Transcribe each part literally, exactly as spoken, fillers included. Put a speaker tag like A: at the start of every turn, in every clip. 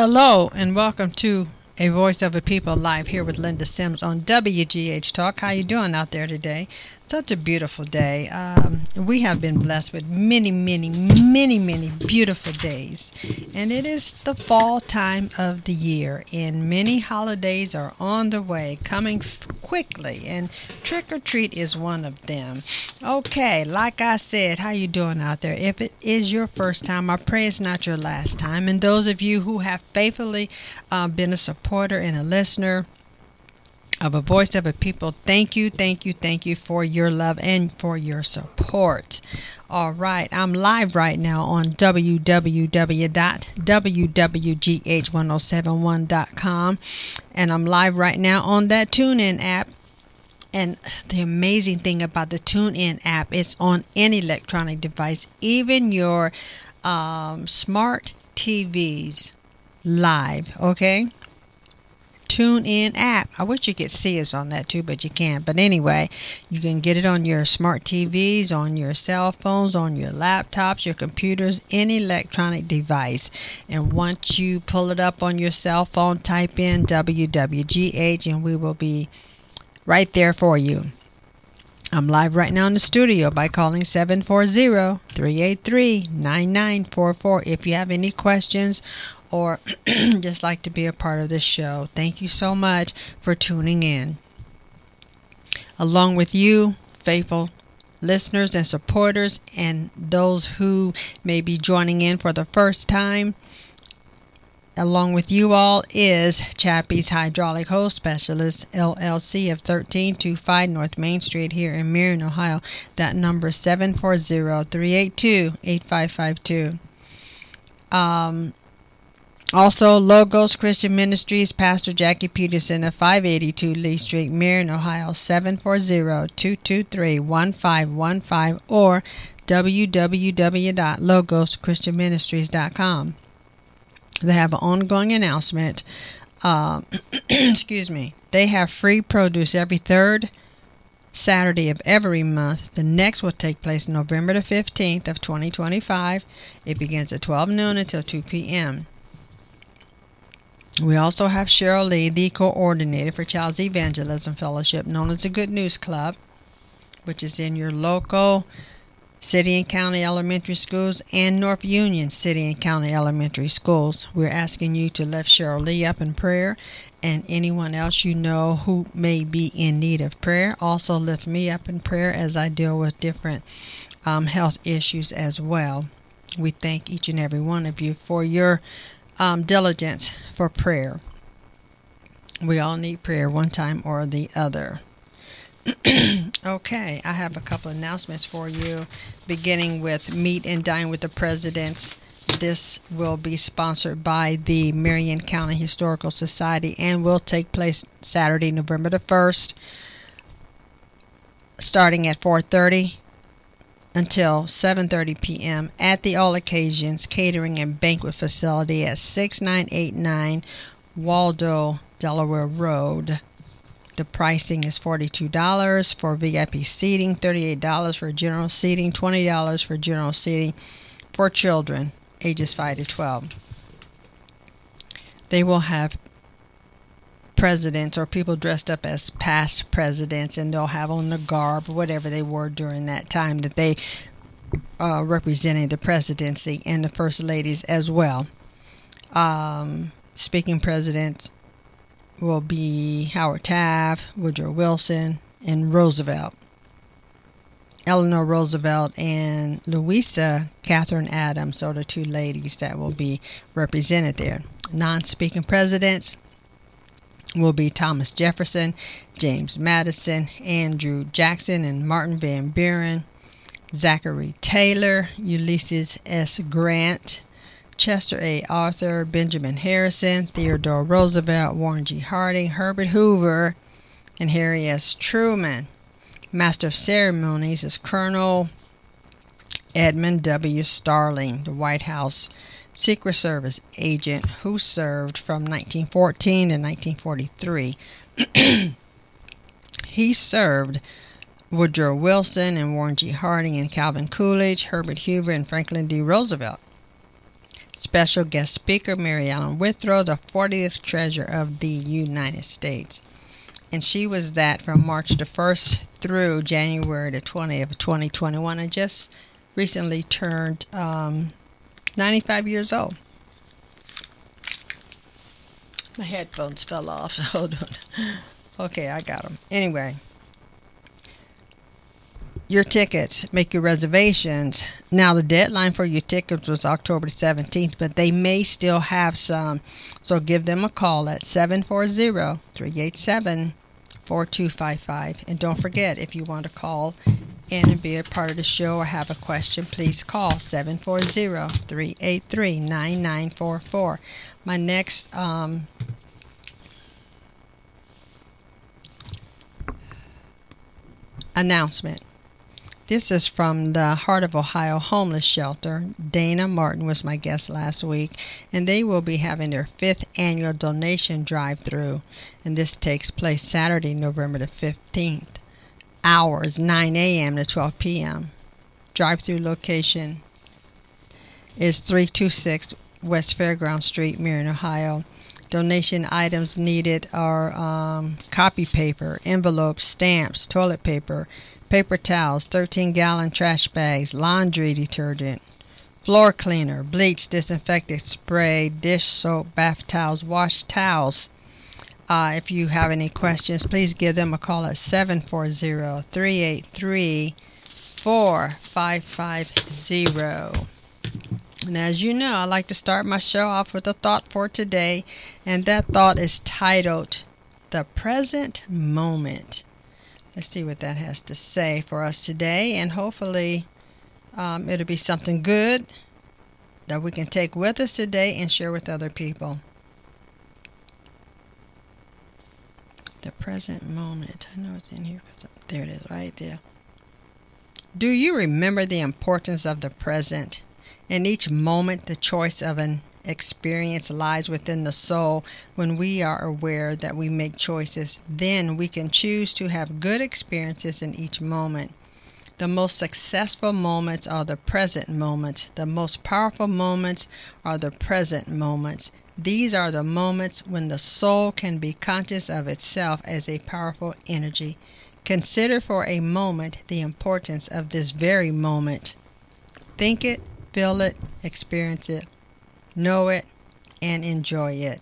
A: Hello and welcome to A Voice of a People live here with Linda Sims on W G H Talk. How you doing out there today? Such a beautiful day. Um, we have been blessed with many, many, many, many beautiful days. And it is the fall time of the year, and many holidays are on the way, coming f- quickly, and Trick or Treat is one of them. Okay, like I said, how you doing out there? If it is your first time, I pray it's not your last time. And those of you who have faithfully uh, been a supporter and a listener of A Voice of a People, thank you, thank you, thank you for your love and for your support. All right, I'm live right now on w w w dot w w g h ten seventy-one dot com, and I'm live right now on that TuneIn app. And the amazing thing about the TuneIn app, it's on any electronic device, even your um, smart T Vs live, okay? TuneIn app. I wish you could see us on that too, but you can't. But anyway, you can get it on your smart T Vs, on your cell phones, on your laptops, your computers, any electronic device. And once you pull it up on your cell phone, type in W W G H and we will be right there for you. I'm live right now in the studio by calling seven four zero, three eight three, nine nine four four if you have any questions or just like to be a part of this show. Thank you so much for tuning in. Along with you, faithful listeners and supporters, and those who may be joining in for the first time, along with you all is Chappie's Hydraulic Hose Specialist, L L C of thirteen twenty-five North Main Street here in Marion, Ohio. That number is seven four zero, three eight two, eight five five two. Um, also, Logos Christian Ministries, Pastor Jackie Peterson of five eighty-two Lee Street, Marion, Ohio, seven four zero, two two three, one five one five or w w w dot logos christian ministries dot com. They have an ongoing announcement. Uh, excuse me. They have free produce every third Saturday of every month. The next will take place November the fifteenth of twenty twenty-five. It begins at twelve noon until two p.m. We also have Cheryl Lee, the coordinator for Child's Evangelism Fellowship, known as the Good News Club, which is in your local City and County Elementary Schools and North Union City and County Elementary Schools. We're asking you to lift Cheryl Lee up in prayer, and anyone else you know who may be in need of prayer. Also lift me up in prayer as I deal with different um, health issues as well. We thank each and every one of you for your um, diligence for prayer. We all need prayer one time or the other. Okay, I have a couple of announcements for you, beginning with Meet and Dine with the Presidents. This will be sponsored by the Marion County Historical Society and will take place Saturday, November the first, starting at four thirty until seven thirty p.m. at the All Occasions Catering and Banquet Facility at sixty-nine eighty-nine Waldo, Delaware Road. The pricing is forty-two dollars for V I P seating, thirty-eight dollars for general seating, twenty dollars for general seating for children ages five to twelve. They will have presidents or people dressed up as past presidents, and they'll have on the garb, whatever they wore during that time that they uh, represented the presidency, and the first ladies as well. Um, speaking presidents will be Howard Taft, Woodrow Wilson, and Roosevelt. Eleanor Roosevelt and Louisa Catherine Adams are the two ladies that will be represented there. Non-speaking presidents will be Thomas Jefferson, James Madison, Andrew Jackson, and Martin Van Buren, Zachary Taylor, Ulysses S. Grant, Chester A. Arthur, Benjamin Harrison, Theodore Roosevelt, Warren G. Harding, Herbert Hoover, and Harry S. Truman. Master of Ceremonies is Colonel Edmund W. Starling, the White House Secret Service agent who served from nineteen fourteen to nineteen forty-three. He served Woodrow Wilson and Warren G. Harding and Calvin Coolidge, Herbert Hoover, and Franklin D. Roosevelt. Special guest speaker, Mary Ellen Withrow, the fortieth Treasurer of the United States. And she was that from March the first through January the twentieth of twenty twenty-one, and just recently turned um, ninety-five years old. My headphones fell off. Hold on. Okay, I got them. Anyway, your tickets, make your reservations. Now, the deadline for your tickets was October seventeenth, but they may still have some. So give them a call at seven four zero, three eight seven, four two five five. And don't forget, if you want to call in and be a part of the show or have a question, please call seven four zero, three eight three, nine nine four four. My next um, announcement. This is from the Heart of Ohio Homeless Shelter. Dana Martin was my guest last week, and they will be having their fifth annual donation drive-through, and this takes place Saturday, November the fifteenth. Hours nine a.m. to twelve p.m. Drive-through location is three two six West Fairground Street, Marion, Ohio. Donation items needed are um, copy paper, envelopes, stamps, toilet paper, paper towels, thirteen-gallon trash bags, laundry detergent, floor cleaner, bleach, disinfectant spray, dish soap, bath towels, wash towels. Uh, if you have any questions, please give them a call at seven four zero, three eight three, four five five zero. And as you know, I like to start my show off with a thought for today, and that thought is titled, The Present Moment. Let's see what that has to say for us today, and hopefully um, it'll be something good that we can take with us today and share with other people. The present moment. I know it's in here. Cause there it is, right there. Do you remember the importance of the present? In each moment, the choice of an experience lies within the soul. When we are aware that we make choices, then we can choose to have good experiences in each moment. The most successful moments are the present moments. The most powerful moments are the present moments. These are the moments when the soul can be conscious of itself as a powerful energy. Consider for a moment the importance of this very moment. Think it, feel it, experience it, know it, and enjoy it.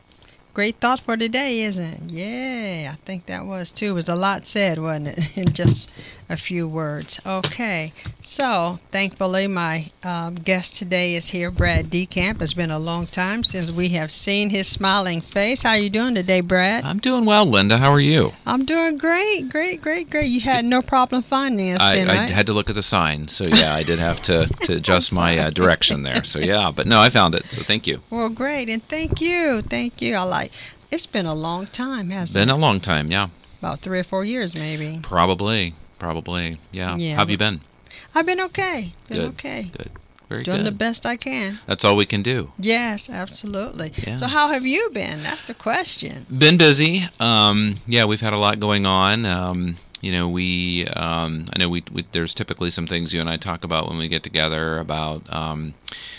A: Great thought for today, isn't it? Yeah, I think that was too. It was a lot said, wasn't it? In just a few words. Okay, so thankfully my um, guest today is here, Brad DeCamp. It's been a long time since we have seen his smiling face. How are you doing today, Brad?
B: I'm doing well, Linda. How are you?
A: I'm doing great, great, great, great. You had no problem finding us
B: I,
A: then,
B: I
A: right?
B: had to look at the sign, so yeah, I did have to, to adjust my uh, direction there. So yeah, but no, I found it, so thank you.
A: Well, great, and thank you, thank you. I like. It's been a long time, hasn't
B: Been
A: it?
B: a long time, yeah.
A: About three or four years, maybe.
B: Probably, probably, yeah.
A: Yeah,
B: How have you been?
A: I've been okay. Been
B: Good,
A: okay.
B: Good, very
A: Doing
B: good.
A: the best I can.
B: That's all we can do.
A: Yes, absolutely.
B: Yeah.
A: So how have you been? That's the question.
B: Been busy. Um, yeah, we've had a lot going on. Um, you know, we, um, I know we, we, there's typically some things you and I talk about when we get together about, um,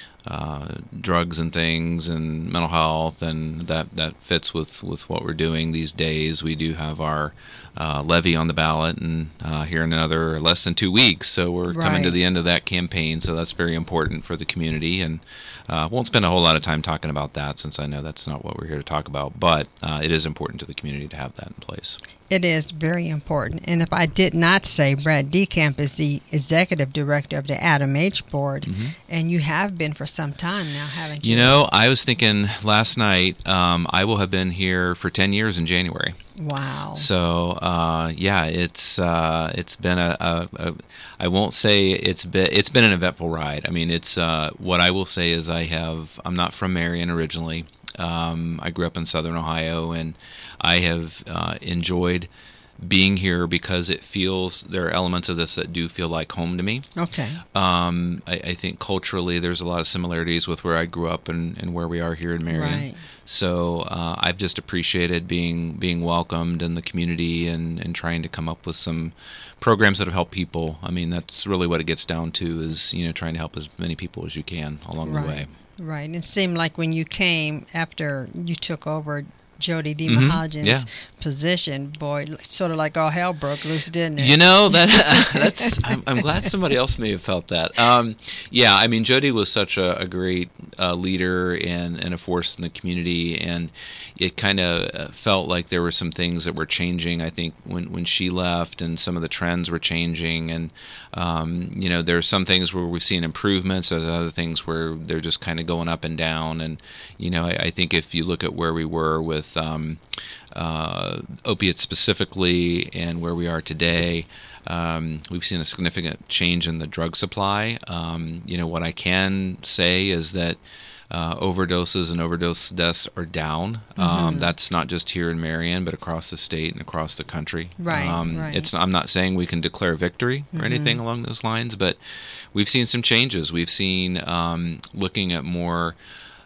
B: Uh, drugs and things and mental health, and that, that fits with, with what we're doing these days. We do have our uh, levy on the ballot, and uh, here in another less than two weeks, so we're
A: Right.
B: coming to the end of that campaign, so that's very important for the community, and uh, won't spend a whole lot of time talking about that since I know that's not what we're here to talk about, but uh, it is important to the community to have that in place.
A: It is very important. And if I did not say, Brad DeCamp is the executive director of the Adam H. Board,
B: Mm-hmm.
A: and you have been for some time now, haven't you?
B: You know, I was thinking last night, um, I will have been here for ten years in January.
A: Wow.
B: So uh, yeah, it's uh, it's been a, a, a I won't say it's been it's been an eventful ride. I mean, it's uh, what I will say is I have I'm not from Marion originally. Um, I grew up in Southern Ohio, and I have uh, enjoyed being here because it feels there are elements of this that do feel like home to me.
A: Okay.
B: Um, I, I think culturally there's a lot of similarities with where I grew up and, and where we are here in Marion.
A: Right.
B: So uh, I've just appreciated being being welcomed in the community and, and trying to come up with some programs that have helped people. I mean, that's really what it gets down to is, you know, trying to help as many people as you can along
A: Right.
B: the way.
A: Right. It seemed like when you came after you took over Jody D.
B: Mm-hmm.
A: Mahajan's
B: Yeah.
A: position, boy, sort of like all hell broke loose, didn't it?
B: You know that that's. I'm, I'm glad somebody else may have felt that. Um, yeah, I mean, Jody was such a, a great uh, leader and, and a force in the community, and it kind of felt like there were some things that were changing. I think when when she left, and some of the trends were changing, and um, you know, there are some things where we've seen improvements, there's other things where they're just kind of going up and down. And you know, I, I think if you look at where we were with um, uh, opiates specifically and where we are today, um, we've seen a significant change in the drug supply. Um, you know, what I can say is that uh, overdoses and overdose deaths are down. Mm-hmm. Um, that's not just here in Marion, but across the state and across the country.
A: Right,
B: um,
A: right. It's.
B: I'm not saying we can declare victory or mm-hmm. anything along those lines, but we've seen some changes. We've seen um, looking at more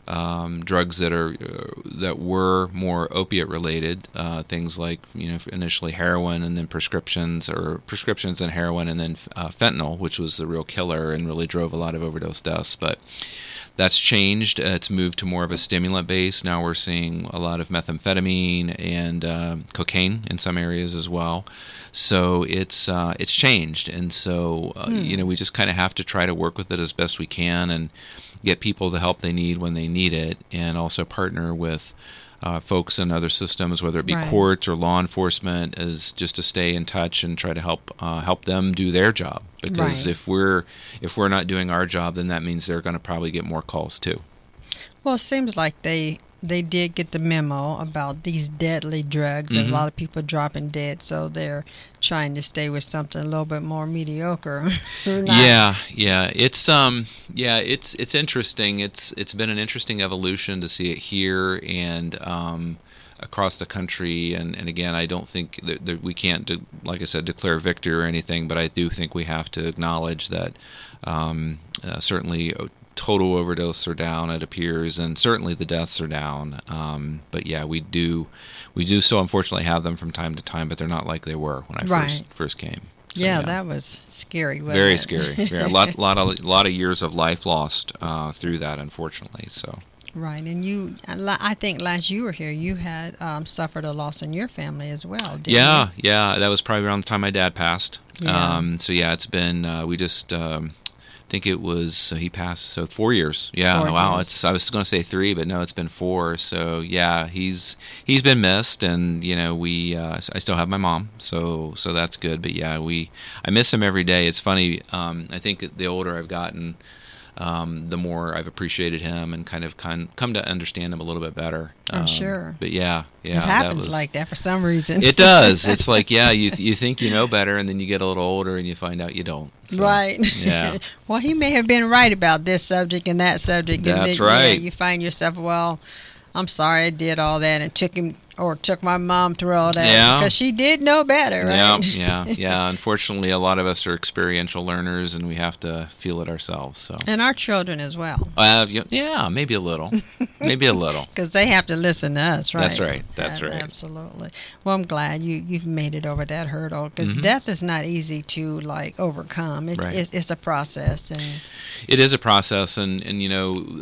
B: Um, drugs that are uh, that were more opiate related, uh, things like you know initially heroin and then prescriptions or prescriptions and heroin and then uh, fentanyl, which was the real killer and really drove a lot of overdose deaths. But that's changed. Uh, it's moved to more of a stimulant base. Now we're seeing a lot of methamphetamine and uh, cocaine in some areas as well. So it's uh, it's changed, and so uh, hmm. you know we just kind of have to try to work with it as best we can and get people the help they need when they need it, and also partner with uh, folks in other systems, whether it be
A: right.
B: courts or law enforcement, is just to stay in touch and try to help uh, help them do their job. Because
A: right.
B: if we're if we're not doing our job, then that means they're going to probably get more calls too.
A: Well, it seems like they they did get the memo about these deadly drugs, mm-hmm. and a lot of people dropping dead, so they're trying to stay with something a little bit more mediocre.
B: yeah, yeah, it's um, yeah, it's it's interesting. It's it's been an interesting evolution to see it here and um, across the country. And, and again, I don't think that, that we can't, de- like I said, declare victory or anything, but I do think we have to acknowledge that um, uh, certainly. Total overdose are down, it appears, and certainly the deaths are down. Um, but yeah, we do, we do still unfortunately have them from time to time, but they're not like they were when I
A: right.
B: first first came. So,
A: yeah,
B: yeah,
A: that was scary. Wasn't
B: very
A: it?
B: scary. Yeah, a lot, lot of, lot of years of life lost uh, through that, unfortunately. So.
A: Right, and you, I think last you were here, you had um, suffered a loss in your family as well, didn't
B: yeah,
A: you?
B: Yeah, yeah. That was probably around the time my dad passed.
A: Yeah.
B: Um, so yeah, it's been uh, we just. Um, I think it was uh, he passed so four years. Yeah,
A: four
B: wow.
A: years.
B: It's I was going to say three, but no, it's been four. So yeah, he's he's been missed, and you know we uh, I still have my mom, so so that's good. But yeah, we I miss him every day. It's funny. Um, I think the older I've gotten, um, the more I've appreciated him and kind of con- come to understand him a little bit better.
A: I'm
B: um,
A: sure.
B: But yeah, yeah,
A: it happens
B: that was,
A: like that for some reason.
B: It does. It's like yeah, you you think you know better, and then you get a little older, and you find out you don't. So,
A: right.
B: Yeah.
A: Well, he may have been right about this subject and that subject.
B: That's
A: and then,
B: right.
A: Yeah, you find yourself, well, I'm sorry I did all that and took him or took my mom through all that.
B: Yeah.
A: Because she did know better, right?
B: Yeah, yeah, yeah. Unfortunately, a lot of us are experiential learners, and we have to feel it ourselves. So.
A: And our children as well.
B: Uh, yeah, maybe a little. Maybe a little.
A: Because they have to listen to us, right?
B: That's right. That's
A: uh,
B: right.
A: Absolutely. Well, I'm glad you, you've made it over that hurdle. Because
B: mm-hmm.
A: death is not easy to, like, overcome. It,
B: right.
A: it, it's a process. And
B: it is a process. And, and you know,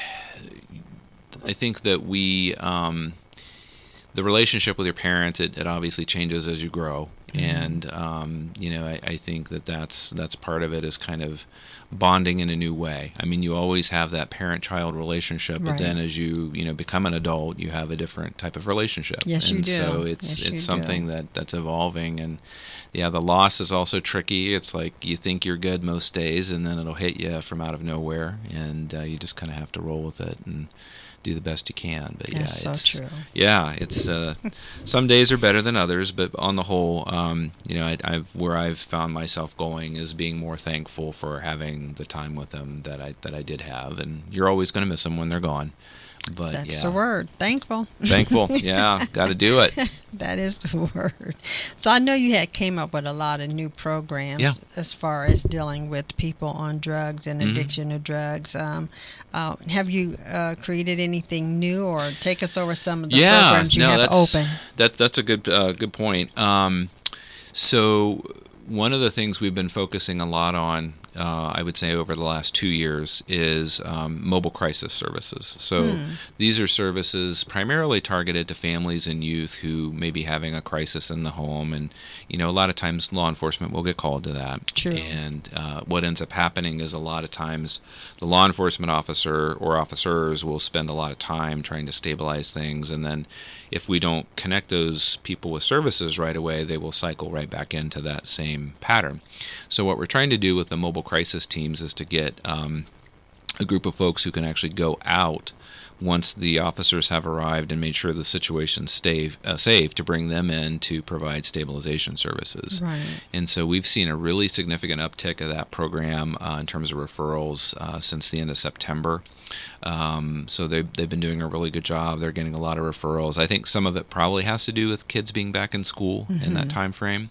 B: I think that we... Um, the relationship with your parents, it, it obviously changes as you grow. Mm-hmm. And, um, you know, I, I think that that's, that's part of it is kind of bonding in a new way. I mean, you always have that parent-child relationship, but
A: right.
B: then as you, you know, become an adult, you have a different type of relationship.
A: Yes,
B: and
A: you do.
B: so it's,
A: yes,
B: it's something
A: do.
B: that, that's evolving. And, yeah, the loss is also tricky. It's like you think you're good most days, and then it'll hit you from out of nowhere, and uh, you just kind of have to roll with it and do the best you can. But yeah,
A: That's so
B: it's
A: true.
B: yeah, it's uh, some days are better than others, but on the whole, um, you know, I, I've where I've found myself going is being more thankful for having the time with them that I that I did have, and you're always going to miss them when they're gone. But
A: that's
B: yeah.
A: the word. Thankful.
B: Thankful. Yeah, got to do it.
A: That is the word. So I know you had came up with a lot of new programs
B: yeah.
A: as far as dealing with people on drugs and
B: mm-hmm.
A: addiction to drugs. Um, uh, have you uh, created anything new, or take us over some of the
B: yeah,
A: programs you
B: no,
A: have
B: that's,
A: open?
B: That that's a good uh, good point. Um, so one of the things we've been focusing a lot on uh, I would say, over the last two years is um, mobile crisis services. So
A: Hmm.
B: these are services primarily targeted to families and youth who may be having a crisis in the home. And, you know, a lot of times law enforcement will get called to that.
A: True.
B: And uh, what ends up happening is a lot of times the law enforcement officer or officers will spend a lot of time trying to stabilize things. And then if we don't connect those people with services right away, they will cycle right back into that same pattern. So what we're trying to do with the mobile crisis teams is to get um, a group of folks who can actually go out once the officers have arrived and made sure the situation's stay, uh, safe, to bring them in to provide stabilization services.
A: Right.
B: And so we've seen a really significant uptick of that program uh, in terms of referrals uh, since the end of September. Um, so they've, they've been doing a really good job. They're getting a lot of referrals. I think some of it probably has to do with kids being back in school
A: Mm-hmm.
B: in that time frame.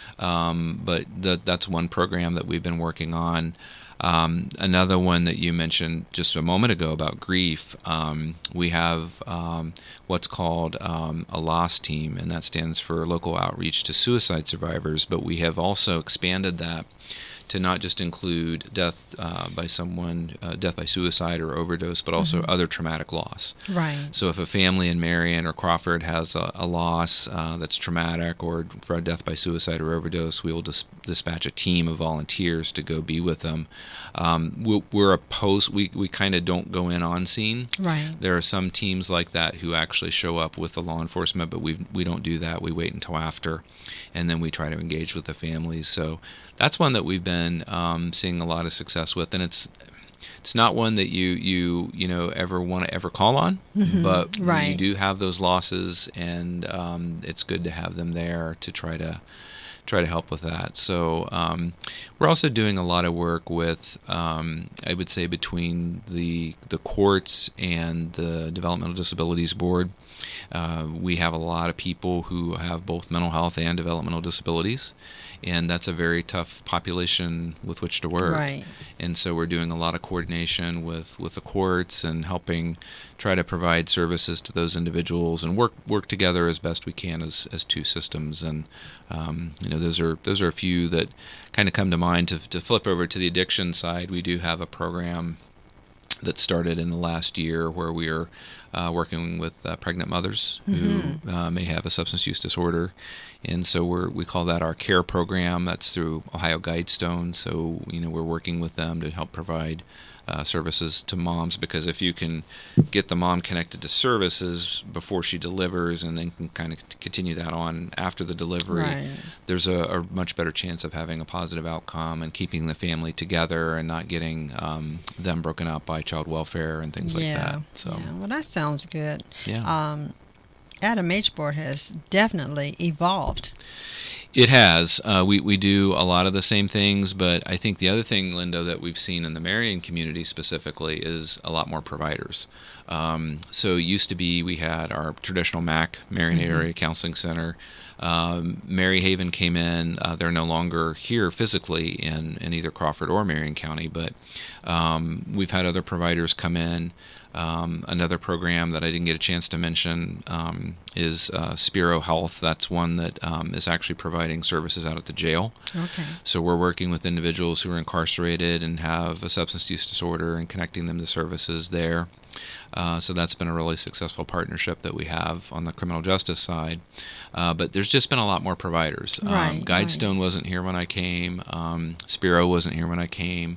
B: Um, but the, that's one program that we've been working on. Um, another one that you mentioned just a moment ago about grief, um, we have um, what's called um, a LOSS team, and that stands for Local Outreach to Suicide Survivors, but we have also expanded that to not just include death uh, by someone, uh, death by suicide or overdose, but also
A: Mm-hmm.
B: other traumatic loss.
A: Right.
B: So if a family in Marion or Crawford has a, a loss uh, that's traumatic, or for a death by suicide or overdose, we will dis- dispatch a team of volunteers to go be with them. Um, we, we're opposed, we, we kind of don't go in on scene.
A: Right.
B: There are some teams like that who actually show up with the law enforcement, but we we don't do that. We wait until after, and then we try to engage with the families. So that's one that we've been um, seeing a lot of success with, and it's it's not one that you you you know ever want to ever call on,
A: Mm-hmm.
B: but
A: Right.
B: you do have those losses, and um, it's good to have them there to try to try to help with that. So um, we're also doing a lot of work with, um, I would say, between the the courts and the Developmental Disabilities Board. Uh, we have a lot of people who have both mental health and developmental disabilities, and that's a very tough population with which to work.
A: Right.
B: And so we're doing a lot of coordination with, with the courts and helping try to provide services to those individuals and work work together as best we can as, as two systems. And um, you know, those are those are a few that kind of come to mind. To to flip over to the addiction side, we do have a program that started in the last year where we are uh, working with uh, pregnant mothers
A: Mm-hmm.
B: who uh, may have a substance use disorder. And so we're, we call that our CARE program. That's through Ohio Guidestone. So, you know, we're working with them to help provide uh, services to moms, because if you can get the mom connected to services before she delivers and then can kind of continue that on after the delivery,
A: Right.
B: there's a, a much better chance of having a positive outcome and keeping the family together and not getting um, them broken up by child welfare and things
A: yeah.
B: like that. So,
A: Yeah. Well, that sounds good.
B: yeah.
A: Um, Adam H. Board has definitely evolved.
B: It has. Uh, we, we do a lot of the same things, but I think the other thing, Linda, that we've seen in the Marion community specifically is a lot more providers. Um, so it used to be we had our traditional M A C, Marion
A: Mm-hmm.
B: Area Counseling Center. Um, Mary Haven came in. Uh, they're no longer here physically in, in either Crawford or Marion County, but um, we've had other providers come in. Um, another program that I didn't get a chance to mention um, is uh, Spiro Health. That's one that um, is actually providing services out at the jail.
A: Okay.
B: So we're working with individuals who are incarcerated and have a substance use disorder and connecting them to services there. Uh, so that's been a really successful partnership that we have on the criminal justice side. Uh, but there's just been a lot more providers. Um,
A: Right,
B: Guidestone wasn't here when I came. Um, Spiro wasn't here when I came.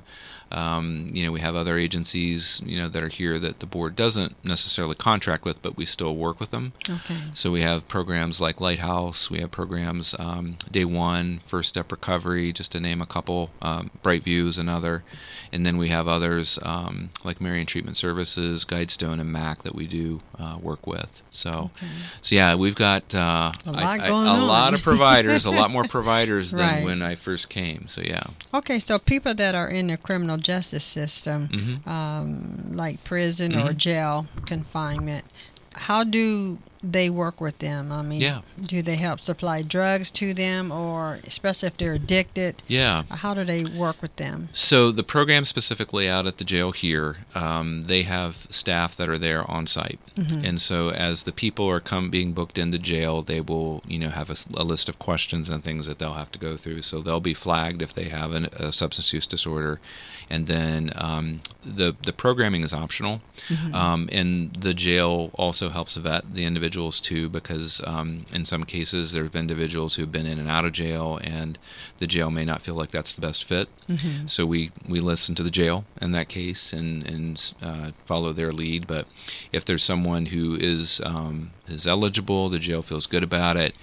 B: Um, you know, we have other agencies, you know, that are here that the board doesn't necessarily contract with, but we still work with them.
A: Okay.
B: So we have programs like Lighthouse. We have programs um, Day One, First Step Recovery, just to name a couple. Um, Brightview is another, and then we have others um, like Marion Treatment Services, Guidestone, and M A C that we do uh, work with. So,
A: Okay.
B: so yeah, we've got uh,
A: A lot
B: I, I,
A: going
B: a
A: on.
B: lot of providers, a lot more providers than
A: Right.
B: when I first came. So yeah.
A: Okay, so people that are in the criminal justice system,
B: Mm-hmm.
A: um, like prison or
B: Mhm.
A: jail confinement, how do they work with them? I mean,
B: Yeah.
A: do they help supply drugs to them, or especially if they're addicted?
B: Yeah.
A: How do they work with them?
B: So the program specifically out at the jail here, um, they have staff that are there on site,
A: Mm-hmm.
B: and so as the people are come being booked into jail, they will, you know, have a, s- a list of questions and things that they'll have to go through. So they'll be flagged if they have an, a substance use disorder, and then um, the the programming is optional,
A: Mm-hmm.
B: um, and the jail also helps vet the individuals too, because um, in some cases there have individuals who have been in and out of jail, and the jail may not feel like that's the best fit.
A: Mm-hmm.
B: So we, we listen to the jail in that case and and uh, follow their lead. But if there's someone who is um, is eligible, the jail feels good about it,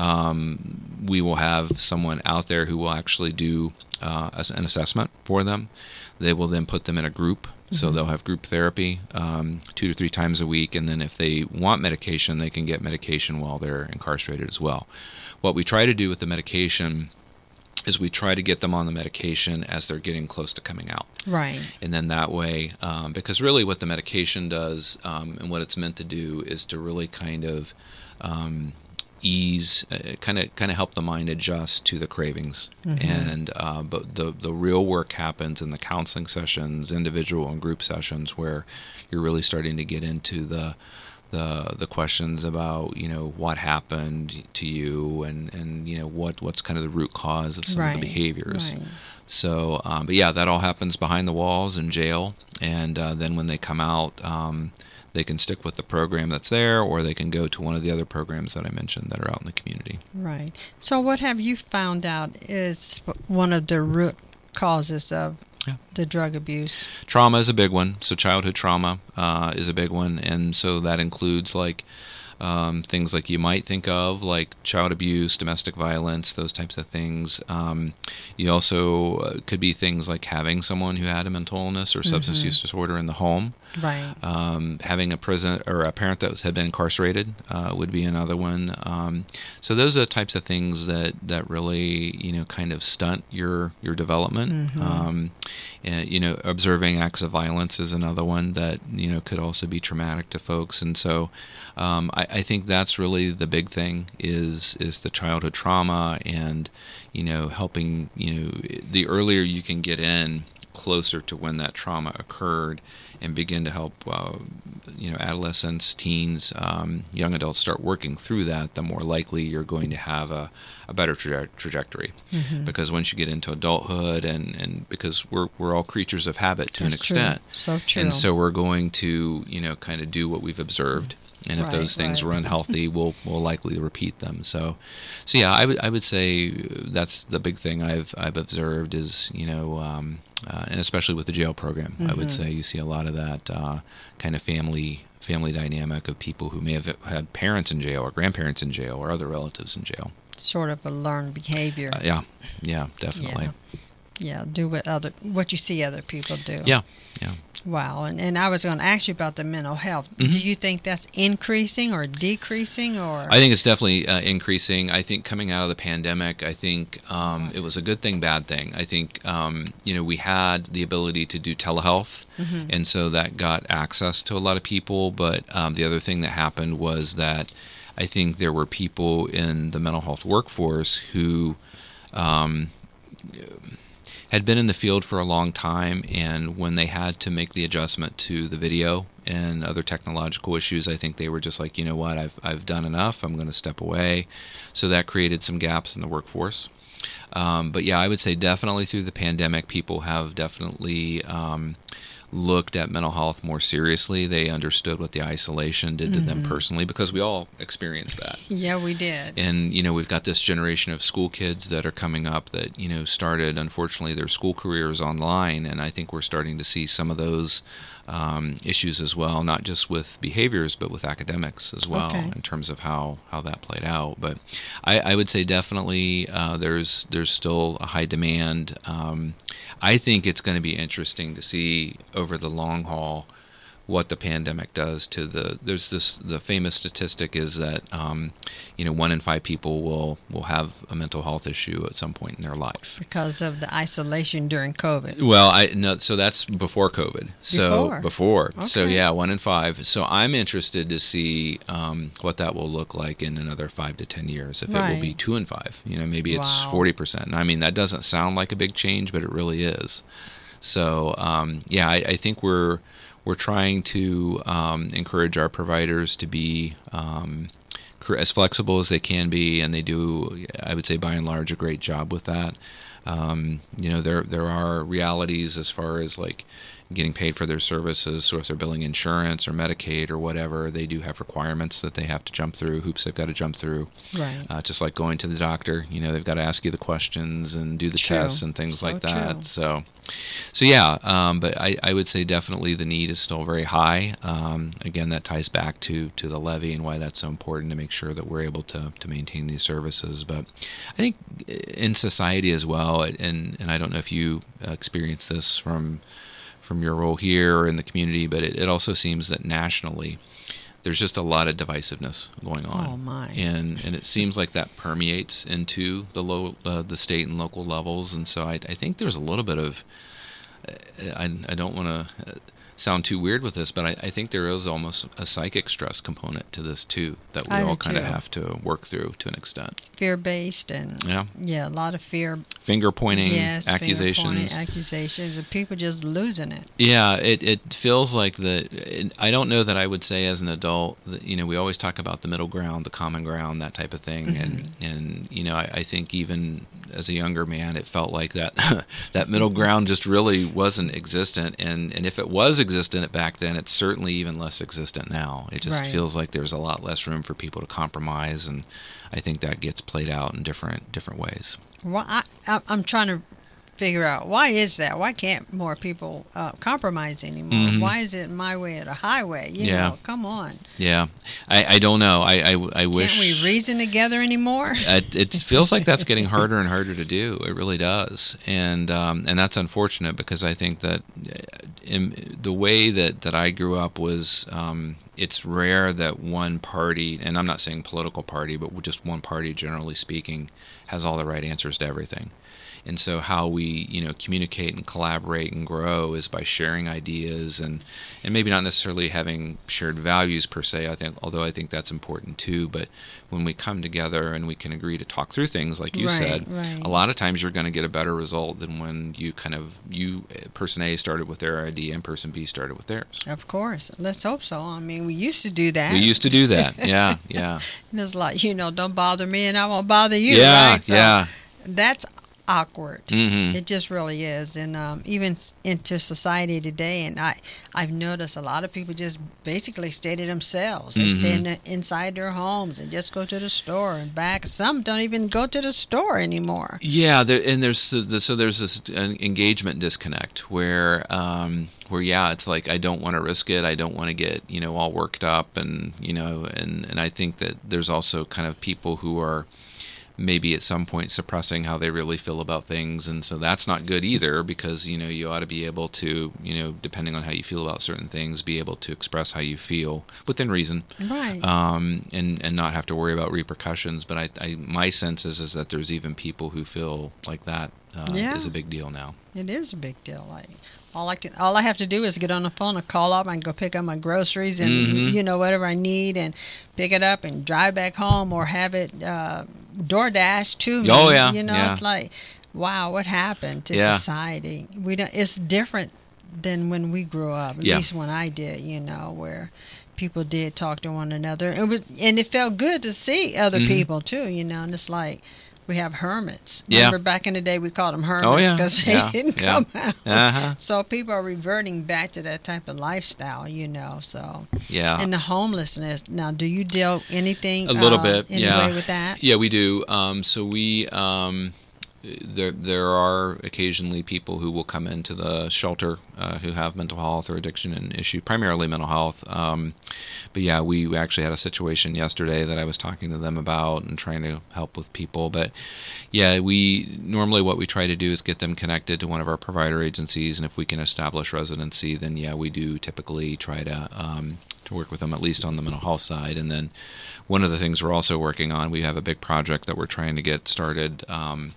B: um, we will have someone out there who will actually do uh, as- an assessment for them. They will then put them in a group. So
A: Mhm.
B: they'll have group therapy um, two to three times a week, and then if they want medication, they can get medication while they're incarcerated as well. What we try to do with the medication is we try to get them on the medication as they're getting close to coming out.
A: Right.
B: And then that way, um, because really what the medication does um, and what it's meant to do is to really kind of um, ease, kind of kind of help the mind adjust to the cravings.
A: Mhm.
B: And uh, but the the real work happens in the counseling sessions, individual and group sessions, where you're really starting to get into the the the questions about, you know, what happened to you, and and you know what what's kind of the root cause of some
A: Right.
B: of the behaviors.
A: Right.
B: So, um, but yeah, that all happens behind the walls in jail, and uh, then when they come out, um, they can stick with the program that's there, or they can go to one of the other programs that I mentioned that are out in the community.
A: Right. So what have you found out is one of the root causes of
B: Yeah.
A: the drug abuse?
B: Trauma is a big one. So childhood trauma uh, is a big one, and so that includes like um, things like you might think of, like child abuse, domestic violence, those types of things. Um, you also uh, could be things like having someone who had a mental illness or substance
A: Mhm.
B: use disorder in the home.
A: Right.
B: Um, having a prison or a parent that was, had been incarcerated uh, would be another one. Um, so those are the types of things that, that really, you know, kind of stunt your your development.
A: Mhm.
B: Um, and you know, observing acts of violence is another one that, you know, could also be traumatic to folks. And so um, I, I think that's really the big thing is is the childhood trauma, and you know, helping, you know, the earlier you can get in closer to when that trauma occurred and begin to help, uh, you know, adolescents, teens, um, young adults start working through that, the more likely you're going to have a, a better traje- trajectory.
A: Mhm.
B: Because once you get into adulthood, and, and because we're we're all creatures of habit to an
A: That's true.
B: extent,
A: So true.
B: and so we're going to, you know, kind of do what we've observed. And if
A: Right,
B: those things
A: right.
B: run healthy, we'll we'll likely repeat them. So, so yeah, I would I would say that's the big thing I've I've observed is, you know, um, uh, and especially with the jail program, I would
A: Mhm.
B: say you see a lot of that uh, kind of family family dynamic of people who may have had parents in jail or grandparents in jail or other relatives in jail.
A: Sort of a learned behavior.
B: Uh, yeah, yeah, definitely.
A: Yeah, do what other what you see other people do.
B: Yeah, yeah.
A: Wow. And and I was going to ask you about the mental health.
B: Mhm.
A: Do you think that's increasing or decreasing, or?
B: I think it's definitely uh, increasing. I think coming out of the pandemic, I think um, it was a good thing, bad thing. I think, um, you know, we had the ability to do telehealth,
A: Mhm.
B: and so that got access to a lot of people. But um, the other thing that happened was that I think there were people in the mental health workforce who um, had been in the field for a long time, and when they had to make the adjustment to the video and other technological issues, I think they were just like, you know what, I've I've done enough, I'm going to step away. So that created some gaps in the workforce. Um, but yeah, I would say definitely through the pandemic, people have definitely um, looked at mental health more seriously. They understood what the isolation did to them
A: Mhm.
B: personally, because we all experienced that.
A: Yeah, we did.
B: And, you know, we've got this generation of school kids that are coming up that, you know, started, unfortunately, their school careers online. And I think we're starting to see some of those um, issues as well, not just with behaviors, but with academics as well,
A: Okay.
B: in terms of how, how that played out. But I, I would say definitely uh, there's there's still a high demand. Um, I think it's going to be interesting to see over the long haul what the pandemic does to the. There's this the famous statistic is that um, you know one in five people will will have a mental health issue at some point in their life
A: because of the isolation during COVID.
B: Well, I no, so that's before COVID. So
A: Before,
B: before.
A: Okay.
B: So yeah, one in five. So I'm interested to see um, what that will look like in another five to ten years. If it will be
A: Right.
B: two in five, you know, maybe it's
A: Wow.
B: forty percent. I mean, that doesn't sound like a big change, but it really is. So um, yeah, I, I think we're we're trying to um, encourage our providers to be um, cr- as flexible as they can be, and they do. I would say by and large a great job with that. Um, you know, there there are realities as far as like getting paid for their services. So if they're billing insurance or Medicaid or whatever, they do have requirements that they have to jump through, hoops they've got to jump through.
A: Right.
B: Uh, just like going to the doctor, you know, they've got to ask you the questions and do the
A: True.
B: tests and things
A: So
B: like that.
A: true.
B: So, so yeah, um, but I, I would say definitely the need is still very high. Um, again, that ties back to, to the levy and why that's so important to make sure that we're able to, to maintain these services. But I think in society as well, and, and I don't know if you experience this from from your role here or in the community, but it, it also seems that nationally there's just a lot of divisiveness going on.
A: Oh, my.
B: And and it seems like that permeates into the low, uh, the state and local levels. And so I, I think there's a little bit of, uh, I, I don't want to sound too weird with this, but I, I think there is almost a psychic stress component to this too that we
A: I do
B: all kind of
A: too.
B: have to work through to an extent.
A: Fear-based and,
B: Yeah.
A: yeah, a lot of fear.
B: Finger pointing,
A: Yes,
B: accusations.
A: finger-pointing, accusations, and people just losing it.
B: Yeah, it, it feels like that. I don't know that I would say as an adult, that, you know, we always talk about the middle ground, the common ground, that type of thing.
A: Mm-hmm.
B: And, and you know, I, I think even as a younger man, it felt like that that middle ground just really wasn't existent. And, and if it was existent back then, it's certainly even less existent now. It just
A: Right.
B: feels like there's a lot less room for people to compromise. And I think that gets played out in different different ways.
A: Well, I, I, I'm trying to figure out why is that? Why can't more people uh, compromise anymore?
B: Mhm.
A: Why is it my way or the highway? You
B: Yeah.
A: know, come on.
B: Yeah, I, I don't know. I, I, I wish...
A: Can't we reason together anymore?
B: it, it feels like that's getting harder and harder to do. It really does, and um, and that's unfortunate because I think that in, the way that, that I grew up was um, it's rare that one party, and I'm not saying political party, but just one party, generally speaking, has all the right answers to everything. And so how we, you know, communicate and collaborate and grow is by sharing ideas and, and maybe not necessarily having shared values per se, I think, although I think that's important too. But when we come together and we can agree to talk through things, like you
A: Right,
B: said,
A: right.
B: a lot of times you're going to get a better result than when you kind of, you, person A started with their idea and person B started with theirs.
A: Of course. Let's hope so. I mean, we used to do that.
B: We used to do that. Yeah, yeah.
A: And it's like, you know, don't bother me and I won't bother you.
B: Yeah,
A: right? So
B: yeah.
A: That's awkward.
B: Mm-hmm.
A: It just really is. And um, even s- into society today, and I, I've noticed a lot of people just basically stay to themselves and stay in the, inside their homes and just go to the store and back. Some don't even go to the store anymore.
B: Yeah, there, and there's the, so there's this uh, engagement disconnect where um, where yeah, it's like I don't want to risk it. I don't want to get you know all worked up, and you know, and and I think that there's also kind of people who are maybe at some point suppressing how they really feel about things, and so that's not good either because you know you ought to be able to you know depending on how you feel about certain things be able to express how you feel within reason,
A: Right.
B: um, and and not have to worry about repercussions. But I, I my sense is is that there's even people who feel like that uh,
A: Yeah.
B: is a big deal now.
A: It is a big deal. Like all I can, all I have to do is get on the phone and call up and go pick up my groceries and
B: Mhm.
A: you know whatever I need and pick it up and drive back home or have it uh, DoorDash to me.
B: Oh, yeah,
A: You know,
B: yeah.
A: it's like, wow, what happened to
B: Yeah.
A: society? We don't. It's different than when we grew up. At
B: Yeah.
A: least when I did. You know, where people did talk to one another. It was, and it felt good to see other
B: Mhm.
A: people too. You know, and it's like. We have hermits.
B: Yeah.
A: Remember back in the day we called them hermits
B: Oh, yeah.
A: because they
B: Yeah.
A: didn't
B: Yeah.
A: come out.
B: Uh-huh.
A: So people are reverting back to that type of lifestyle, you know. So
B: Yeah.
A: and the homelessness. Now, do you deal anything
B: A little
A: uh,
B: bit,
A: any
B: yeah.
A: way with that?
B: Yeah, we do. Um, so we, um, there there are occasionally people who will come into the shelter uh, who have mental health or addiction and issue, primarily mental health. Um, but yeah, we actually had a situation yesterday that I was talking to them about and trying to help with people. But yeah, we normally what we try to do is get them connected to one of our provider agencies, and if we can establish residency, then yeah, we do typically try to um, to work with them at least on the mental health side. And then one of the things we're also working on, we have a big project that we're trying to get started. Um,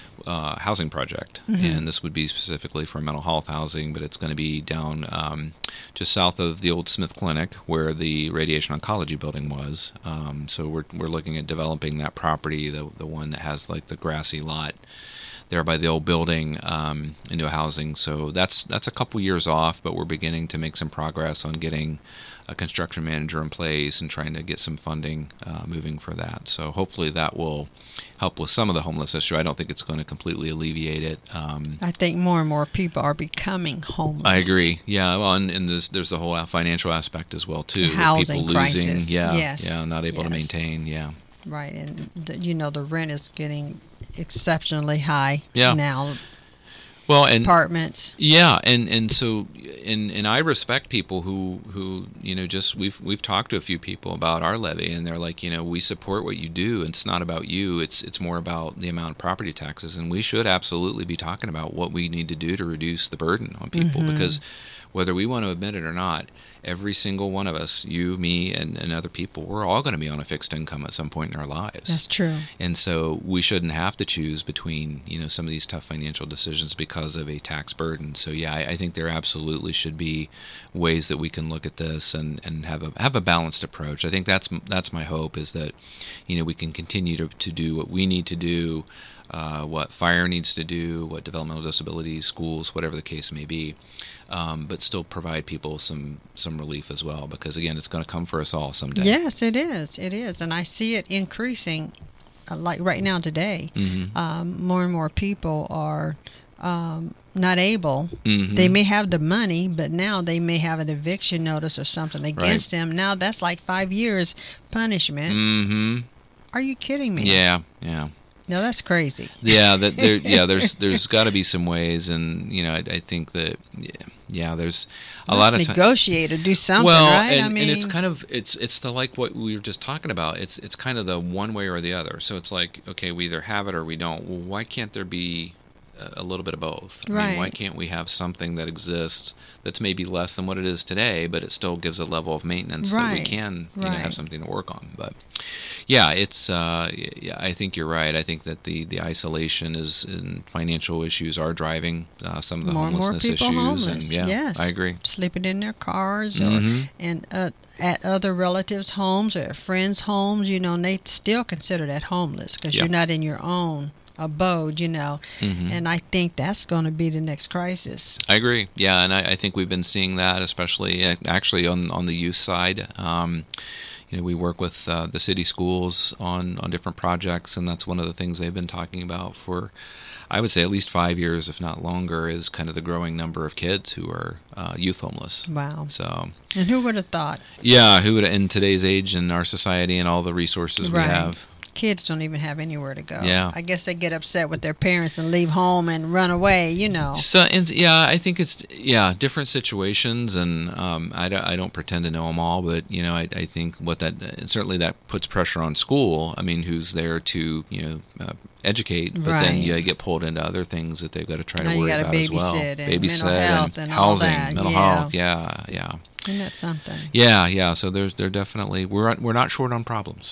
B: Uh, housing project, mm-hmm. and this would be specifically for mental health housing, but it's going to be down um, just south of the old Smith Clinic where the radiation oncology building was. Um, so we're we're looking at developing that property, the the one that has like the grassy lot there by the old building, um, into a housing. So that's that's a couple years off, but we're beginning to make some progress on getting a construction manager in place and trying to get some funding uh, moving for that. So hopefully that will help with some of the homeless issue. I don't think it's going to completely alleviate it. Um,
A: I think more and more people are becoming homeless.
B: I agree. Yeah. Well, and, and there's, there's the whole financial aspect as well too.
A: The housing
B: people losing,
A: crisis.
B: Yeah.
A: Yes.
B: Yeah. Not able
A: yes.
B: to maintain. Yeah.
A: Right, and the, you know the rent is getting exceptionally high
B: yeah.
A: now.
B: Well, and
A: apartments.
B: Yeah, and, and so and and I respect people who, who you know just we've we've talked to a few people about our levy, and they're like, you know, we support what you do. It's not about you. It's it's more about the amount of property taxes, and we should absolutely be talking about what we need to do to reduce the burden on people, mm-hmm. because whether we want to admit it or not, every single one of us, you, me, and, and other people, we're all going to be on a fixed income at some point in our lives.
A: That's true.
B: And so we shouldn't have to choose between, you know, some of these tough financial decisions because of a tax burden. So yeah, I, I think there absolutely should be ways that we can look at this and, and have a have a balanced approach. I think that's that's my hope, is that, you know, we can continue to, to do what we need to do, uh, what fire needs to do, what developmental disabilities, schools, whatever the case may be. Um, but still provide people some, some relief as well, because again, it's going to come for us all someday.
A: Yes, it is. It is, and I see it increasing. Uh, like right now, today, mm-hmm. um, more and more people are um, not able. Mm-hmm. They may have the money, but now they may have an eviction notice or something against right. them. Now that's like five years punishment.
B: Mm-hmm.
A: Are you kidding me?
B: Yeah, yeah.
A: No, that's crazy.
B: Yeah, that there. Yeah, there's there's got to be some ways, and you know, I, I think that yeah, yeah there's a
A: Let's
B: lot of
A: negotiate
B: time.
A: or do something.
B: Well,
A: right?
B: and,
A: I mean,
B: and it's kind of it's it's the like what we were just talking about. It's it's kind of the one way or the other. So it's like, okay, we either have it or we don't. Well, why can't there be a little bit of both? I
A: right.
B: mean, why can't we have something that exists that's maybe less than what it is today, but it still gives a level of maintenance
A: right.
B: that we can, you
A: right.
B: know, have something to work on. But yeah, it's. Uh, yeah, I think you're right. I think that the, the isolation is and financial issues are driving uh, some of the
A: more
B: homelessness
A: and more people
B: issues.
A: Homeless.
B: And yeah,
A: yes.
B: I agree.
A: Sleeping in their cars
B: mm-hmm.
A: or and uh, at other relatives' homes or at friends' homes, you know, and they still consider that homeless because
B: yep.
A: you're not in your own abode, you know, mm-hmm. and I think that's going to be the next crisis.
B: I agree. Yeah, and I, I think we've been seeing that, especially uh, actually on on the youth side. Um, you know, we work with uh, the city schools on, on different projects, and that's one of the things they've been talking about for, I would say, at least five years, if not longer, is kind of the growing number of kids who are uh, youth homeless.
A: Wow.
B: So,
A: and who would have thought?
B: Yeah, who would, in today's age and our society and all the resources
A: right.
B: we have.
A: Kids don't even have anywhere to go.
B: Yeah.
A: I guess they get upset with their parents and leave home and run away, you know.
B: So, and, yeah, I think it's, yeah, different situations, and um, I, don't, I don't pretend to know them all, but, you know, I, I think what that, certainly that puts pressure on school, I mean, who's there to, you know, uh, educate, but
A: right.
B: then you get pulled into other things that they've got to try
A: now
B: to worry about as well.
A: And
B: babysit
A: mental health
B: and,
A: and
B: housing,
A: all that.
B: mental
A: yeah.
B: health, yeah, yeah.
A: Isn't that something?
B: Yeah, yeah, so there's, they're definitely, we're, we're not short on problems.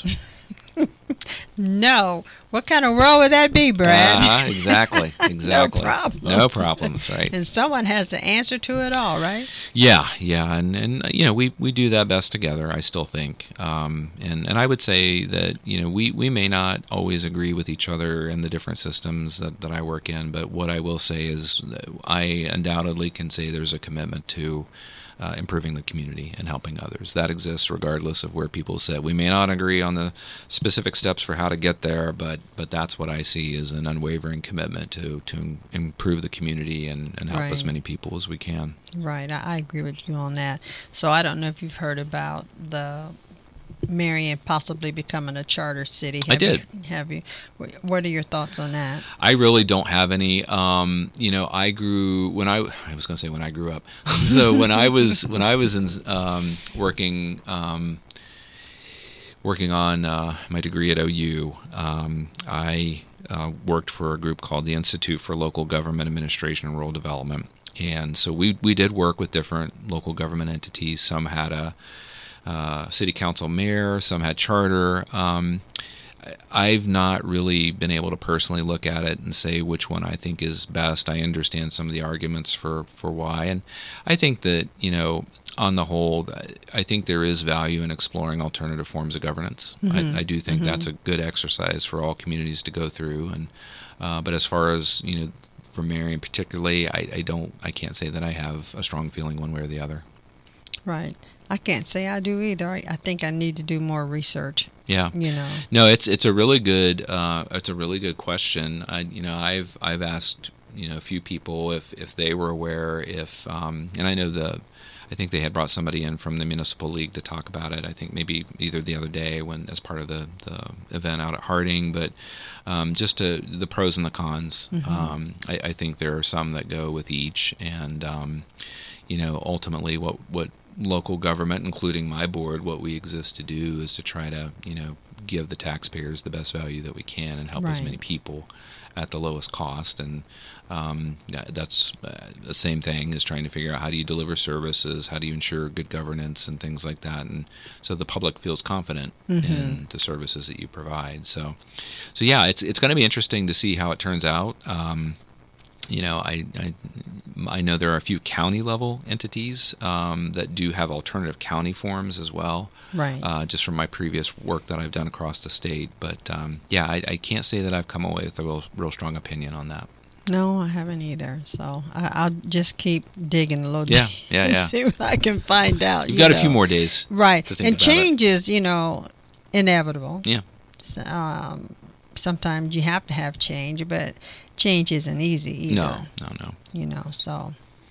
A: No. What kind of world would that be, Brad?
B: Uh-huh, exactly, exactly.
A: No problems.
B: No problems, right.
A: And someone has the answer to it all, right?
B: Yeah, yeah, and, and you know, we, we do that best together, I still think. Um, and, and I would say that, you know, we, we may not always agree with each other in the different systems that, that I work in, but what I will say is I undoubtedly can say there's a commitment to Uh, improving the community and helping others. That exists regardless of where people sit. We may not agree on the specific steps for how to get there, but but that's what I see as an unwavering commitment to, to improve the community and, and help
A: right.
B: as many people as we can.
A: Right. I, I agree with you on that. So I don't know if you've heard about the Marion possibly becoming a charter city. Have
B: I did.
A: You, have you? What are your thoughts on that?
B: I really don't have any. Um, you know, I grew when I I was going to say when I grew up. So when I was when I was in um, working um, working on uh, my degree at O U, um, I uh, worked for a group called the Institute for Local Government Administration and Rural Development, and so we we did work with different local government entities. Some had a Uh, city council mayor, some had charter. Um, I've not really been able to personally look at it and say which one I think is best. I understand some of the arguments for, for why, and I think that, you know, on the whole, I think there is value in exploring alternative forms of governance. Mm-hmm. I, I do think mm-hmm. that's a good exercise for all communities to go through. And uh, but as far as, you know, for Marion particularly, I, I don't, I can't say that I have a strong feeling one way or the other.
A: Right. I can't say I do either. I, I think I need to do more research.
B: Yeah.
A: You know.
B: No, it's it's a really good uh, it's a really good question. I you know I've I've asked you know a few people if, if they were aware if um, and I know the I think they had brought somebody in from the Municipal League to talk about it. I think maybe either the other day when as part of the, the event out at Harding, but um, just to, the pros and the cons. Mm-hmm. Um, I, I think there are some that go with each, and um, you know ultimately what what. local government, including my board, what we exist to do is to try to, you know, give the taxpayers the best value that we can and help right. as many people at the lowest cost. And um, that's uh, the same thing as trying to figure out how do you deliver services, how do you ensure good governance and things like that. And so the public feels confident mm-hmm. in the services that you provide. So, so yeah, it's it's going to be interesting to see how it turns out. Um, You know, I, I I know there are a few county level entities um, that do have alternative county forms as well.
A: Right.
B: Uh, just from my previous work that I've done across the state, but um, yeah, I, I can't say that I've come away with a real, real strong opinion on that.
A: No, I haven't either. So I, I'll just keep digging a little
B: yeah,
A: deep
B: yeah,
A: and
B: yeah.
A: see what I can find out.
B: You've
A: you
B: got
A: know.
B: a few more days,
A: right?
B: To think
A: and
B: about
A: change
B: it.
A: is, you know, inevitable.
B: Yeah.
A: So, um, sometimes you have to have change, but change isn't easy either.
B: No, no, no.
A: You know, so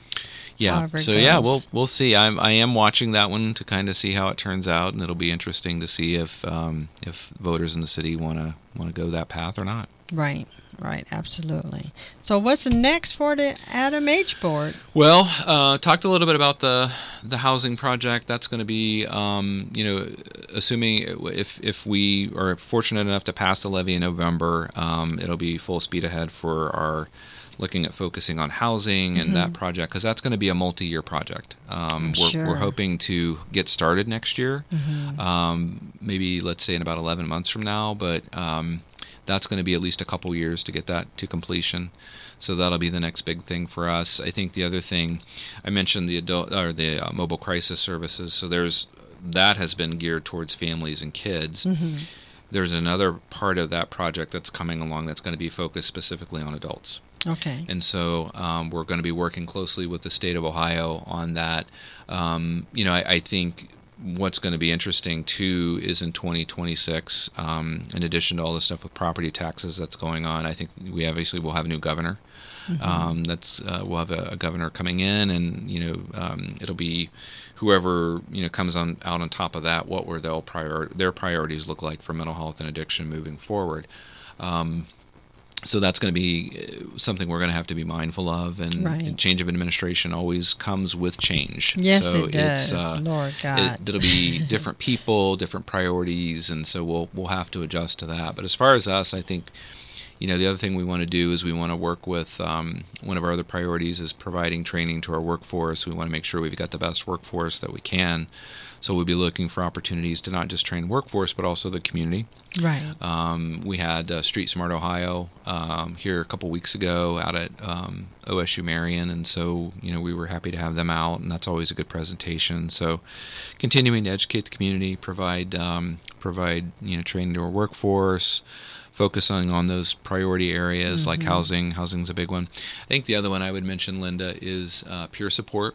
B: yeah. So
A: goes.
B: yeah, we'll we'll see. I'm I am watching that one to kind of see how it turns out, and it'll be interesting to see if um, if voters in the city want to want to go that path or not.
A: Right. Right, absolutely. So what's next for the Adam H. Board?
B: Well, uh, talked a little bit about the the housing project. That's going to be, um, you know, assuming if if we are fortunate enough to pass the levy in November, um, it'll be full speed ahead for our looking at focusing on housing and mm-hmm. that project, because that's going to be a multi-year project. Um, we're,
A: sure.
B: we're hoping to get started next year,
A: mm-hmm.
B: um, maybe let's say in about eleven months from now, but um, that's going to be at least a couple years to get that to completion. So that'll be the next big thing for us. I think the other thing I mentioned, the adult or the uh, mobile crisis services. So there's that has been geared towards families and kids.
A: Mm-hmm.
B: There's another part of that project that's coming along that's going to be focused specifically on adults.
A: Okay.
B: And so um, we're going to be working closely with the state of Ohio on that. Um, you know, I, I think what's going to be interesting too is in twenty twenty-six, um, in addition to all the stuff with property taxes that's going on, I think we obviously will have a new governor. Mm-hmm. Um, that's uh, we'll have a, a governor coming in, and you know um, it'll be whoever you know comes on out on top of that. What were their prior their priorities look like for mental health and addiction moving forward? Um, So that's going to be something we're going to have to be mindful of, and,
A: right.
B: and change of administration always comes with change.
A: Yes,
B: so
A: it does.
B: It's, uh,
A: Lord God,
B: it, it'll be different people, different priorities, and so we'll we'll have to adjust to that. But as far as us, I think, you know, the other thing we want to do is we want to work with um, one of our other priorities is providing training to our workforce. We want to make sure we've got the best workforce that we can. So we'll be looking for opportunities to not just train workforce, but also the community.
A: Right.
B: Um, we had uh, Street Smart Ohio um, here a couple weeks ago out at um, O S U Marion, and so you know we were happy to have them out, and that's always a good presentation. So, continuing to educate the community, provide um, provide you know training to our workforce, focusing on those priority areas mm-hmm. like housing. Housing's a big one. I think the other one I would mention, Linda, is uh, peer support.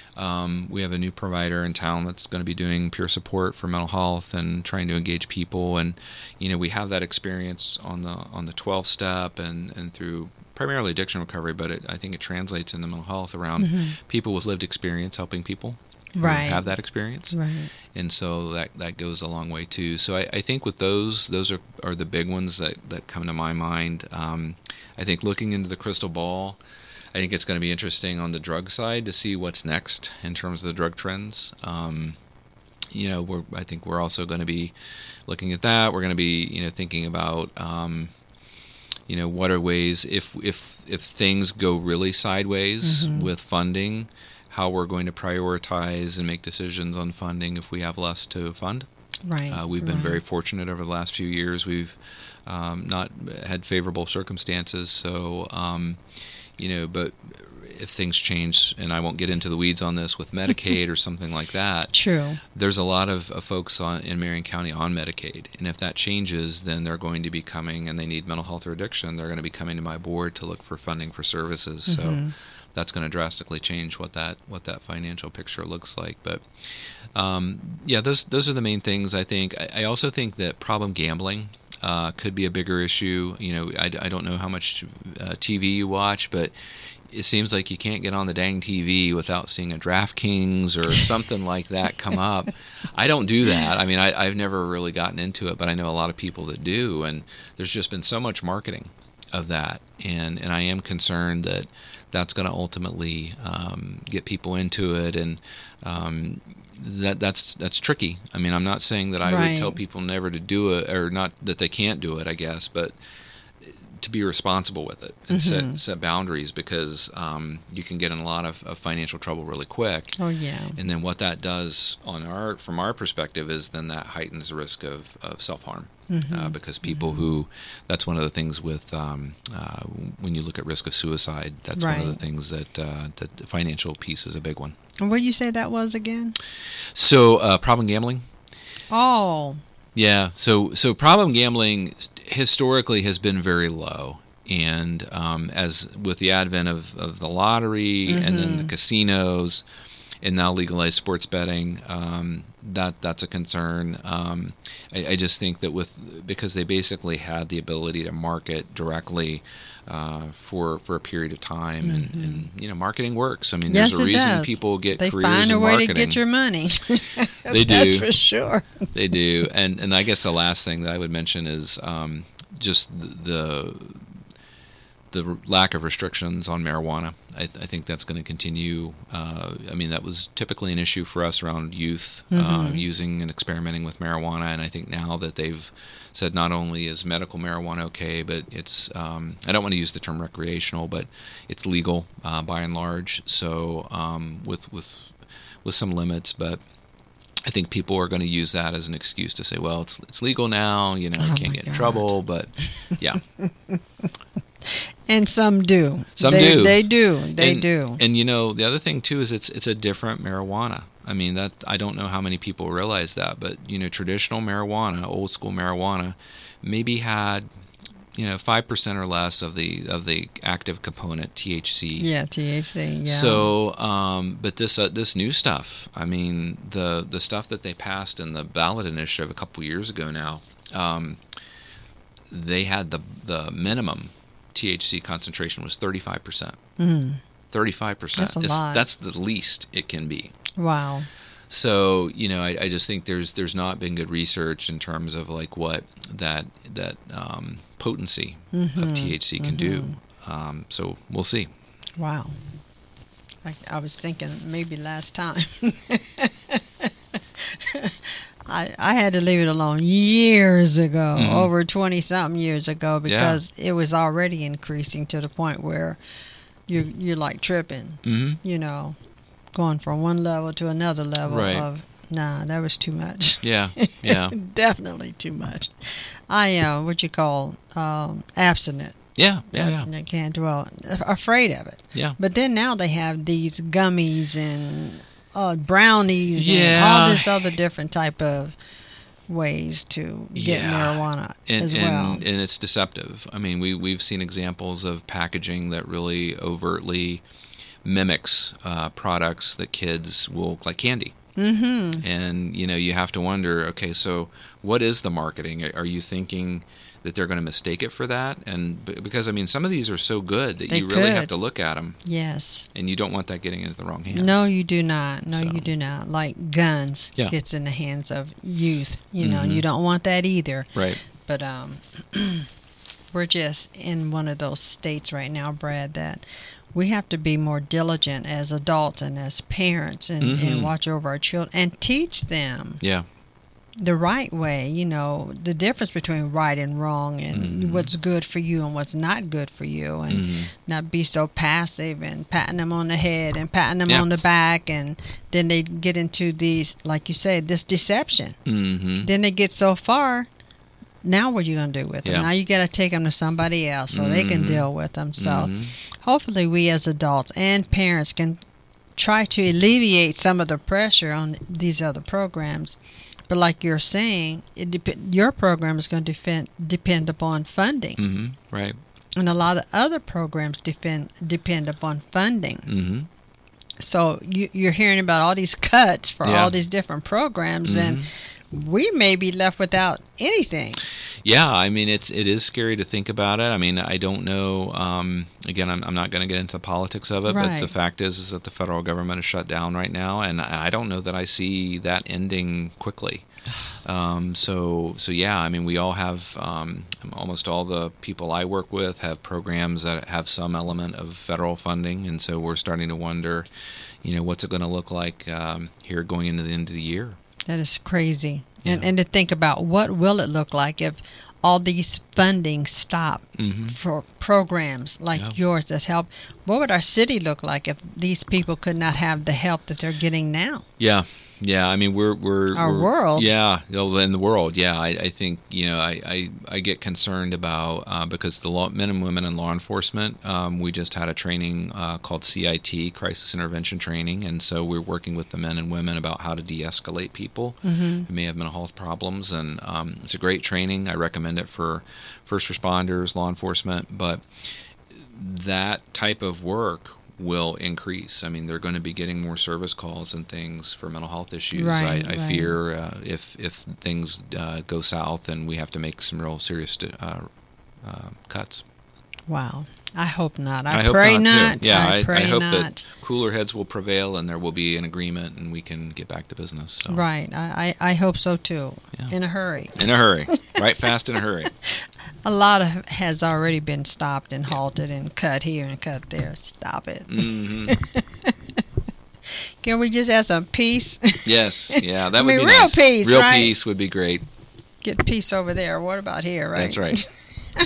B: Um, we have a new provider in town that's going to be doing peer support for mental health and trying to engage people. And, you know, we have that experience on the on the twelve step and, and through primarily addiction recovery, but it, I think it translates into mental health around mm-hmm. people with lived experience helping people. who
A: Right.
B: have that experience.
A: Right.
B: And so that that goes a long way too. So I, I think with those, those are, are the big ones that, that come to my mind. Um, I think looking into the crystal ball, I think it's going to be interesting on the drug side to see what's next in terms of the drug trends. Um, you know, we're I think we're also going to be looking at that. We're going to be you know thinking about um, you know what are ways if if if things go really sideways
A: Mm-hmm.
B: with funding, how we're going to prioritize and make decisions on funding if we have less to fund.
A: Right.
B: Uh, we've been
A: right.
B: very fortunate over the last few years. We've um, not had favorable circumstances, so um, you know. But if things change, and I won't get into the weeds on this with Medicaid or something like that.
A: True.
B: There's a lot of, of folks on, in Marion County on Medicaid, and if that changes, then they're going to be coming, and they need mental health or addiction. They're going to be coming to my board to look for funding for services.
A: Mm-hmm.
B: So that's going to drastically change what that what that financial picture looks like. But um, yeah, those those are the main things. I think. I, I also think that problem gambling uh, could be a bigger issue. You know, I, I don't know how much uh, T V you watch, but it seems like you can't get on the dang T V without seeing a DraftKings or something like that come up. I don't do that. I mean, I, I've never really gotten into it, but I know a lot of people that do, and there's just been so much marketing of that, and, and I am concerned that that's going to ultimately um, get people into it, and um, that that's that's tricky. I mean, I'm not saying that I
A: Right.
B: would tell people never to do it, or not that they can't do it, I guess, but to be responsible with it and
A: Mm-hmm.
B: set set boundaries, because um, you can get in a lot of, of financial trouble really quick.
A: Oh yeah.
B: And then what that does on our from our perspective is then that heightens the risk of, of self-harm.
A: Mm-hmm.
B: Uh, because people
A: Mm-hmm.
B: who, that's one of the things with um, uh, when you look at risk of suicide, that's one of the
A: Right.
B: things that uh, that the financial piece is a big one.
A: And what did you say that was again?
B: So uh, problem gambling.
A: Oh.
B: Yeah, so so problem gambling historically has been very low, and um, as with the advent of, of the lottery
A: Mm-hmm.
B: and then the casinos, and now legalized sports betting, um, that that's a concern. Um, I, I just think that with because they basically had the ability to market directly uh, for for a period of time, and,
A: Mm-hmm.
B: and you know marketing works. I mean,
A: Yes,
B: there's a
A: it
B: reason
A: does.
B: people get
A: They
B: careers
A: find a
B: in
A: way
B: marketing.
A: to get your money.
B: They
A: That's
B: do.
A: for sure.
B: They do, and and I guess the last thing that I would mention is um, just the the lack of restrictions on marijuana. I, th- I think that's going to continue. Uh, I mean, that was typically an issue for us around youth uh,
A: Mhm.
B: using and experimenting with marijuana, and I think now that they've said not only is medical marijuana okay, but it's um, I don't want to use the term recreational, but it's legal uh, by and large. So um, with with with some limits, but I think people are going to use that as an excuse to say, well, it's it's legal now, you know,
A: Oh
B: you can't
A: my
B: get in
A: God.
B: trouble, but yeah.
A: And some do.
B: Some
A: they,
B: do.
A: They do. They
B: and,
A: do.
B: And you know, the other thing too is it's it's a different marijuana. I mean, that I don't know how many people realize that, but you know, traditional marijuana, old school marijuana, maybe had you know five percent or less of the of the active component T H C.
A: Yeah, T H C. Yeah.
B: So, um, but this uh, this new stuff, I mean, the the stuff that they passed in the ballot initiative a couple years ago now, um, they had the the minimum T H C concentration was thirty-five percent.
A: Mm.
B: thirty-five percent.
A: That's a lot.
B: That's the least it can be.
A: Wow.
B: So, you know, I, I just think there's there's not been good research in terms of like what that that um, potency
A: Mm-hmm.
B: of T H C can do.
A: Mm-hmm.
B: Um, so we'll see.
A: Wow. I, I was thinking maybe last time. I I had to leave it alone years ago,
B: Mhm.
A: over twenty something years ago, because it was already increasing to the point where you you're like tripping,
B: Mm-hmm.
A: you know, going from one level to another level
B: Right.
A: of nah, that was too much.
B: Yeah, yeah,
A: Definitely too much. I uh what you call um abstinent.
B: yeah, yeah, yeah.
A: I, I can't dwell afraid of it.
B: Yeah.
A: But then now they have these gummies and uh, brownies and
B: Yeah.
A: all this other different type of ways to get
B: Yeah.
A: marijuana
B: And,
A: as
B: and,
A: well.
B: and it's deceptive. I mean, we, we've seen examples of packaging that really overtly mimics uh, products that kids will, like candy.
A: Mm-hmm.
B: And, you know, you have to wonder, okay, so what is the marketing? Are you thinking that they're going to mistake it for that? And because, I mean, some of these are so good that
A: They
B: you really
A: could.
B: have to look at them.
A: Yes.
B: And you don't want that getting into the wrong hands.
A: No, you do not. No,
B: So.
A: you do not. Like guns
B: Yeah.
A: gets in the hands of youth. You know,
B: Mhm.
A: you don't want that either.
B: Right.
A: But um, we're just in one of those states right now, Brad, that we have to be more diligent as adults and as parents and,
B: Mhm.
A: and watch over our children and teach them
B: Yeah.
A: the right way, you know, the difference between right and wrong and
B: Mhm.
A: what's good for you and what's not good for you, and
B: Mhm.
A: not be so passive and patting them on the head and patting them
B: Yeah.
A: on the back, and then they get into these, like you said, this deception.
B: Mm-hmm.
A: Then they get so far. Now what are you going to do with them?
B: Yeah.
A: Now you got to take them to somebody else so they can
B: Mhm.
A: deal with them. So
B: Mhm.
A: hopefully we as adults and parents can try to alleviate some of the pressure on these other programs. But like you're saying, it dep- your program is going to depend, depend upon funding.
B: Mm-hmm. Right.
A: And a lot of other programs depend, depend upon funding.
B: Mm-hmm.
A: So you, you're hearing about all these cuts for
B: Yeah.
A: all these different programs,
B: Mhm.
A: and we may be left without anything.
B: Yeah, I mean, it's it is scary to think about it. I mean, I don't know. Um, again, I'm, I'm not going to get into the politics of it, but
A: Right.
B: the fact is, is that the federal government is shut down right now, and I I don't know that I see that ending quickly. Um, so, so yeah, I mean, we all have um, almost all the people I work with have programs that have some element of federal funding, and so we're starting to wonder, you know, what's it going to look like um, here going into the end of the year.
A: That is crazy. And
B: Yeah.
A: and to think about what will it look like if all these funding stop
B: Mm-hmm.
A: for programs like
B: Yeah.
A: yours that's help. What would our city look like if these people could not have the help that they're getting now?
B: Yeah, yeah. I mean, we're we're
A: Our
B: we're-
A: world.
B: Yeah, well, in the world. Yeah, I, I think you know, I, I, I get concerned about uh, because the law, men and women in law enforcement. Um, we just had a training uh, called C I T, Crisis Intervention Training, and so we're working with the men and women about how to de-escalate people
A: Mm-hmm.
B: who may have mental health problems, and um, it's a great training. I recommend it for first responders, law enforcement, but that type of work will increase. I mean, they're going to be getting more service calls and things for mental health issues.
A: Right,
B: I, I
A: right.
B: fear uh, if if things uh, go south, and we have to make some real serious uh, uh, cuts.
A: Wow. I hope not. I,
B: I hope
A: pray
B: not,
A: not.
B: too. Yeah,
A: I
B: I,
A: pray
B: I hope
A: not.
B: that cooler heads will prevail, and there will be an agreement, and we can get back to business. So.
A: Right. I, I, I hope so too.
B: Yeah.
A: In a hurry.
B: In a hurry, right? Fast in a hurry.
A: A lot of has already been stopped and halted and cut here and cut there. Stop it.
B: hmm
A: Can we just have some peace?
B: Yes, yeah, that
A: I
B: would
A: mean,
B: be
A: real
B: nice.
A: peace,
B: Real
A: right?
B: peace would be great.
A: Get peace over there. What about here, right?
B: That's right.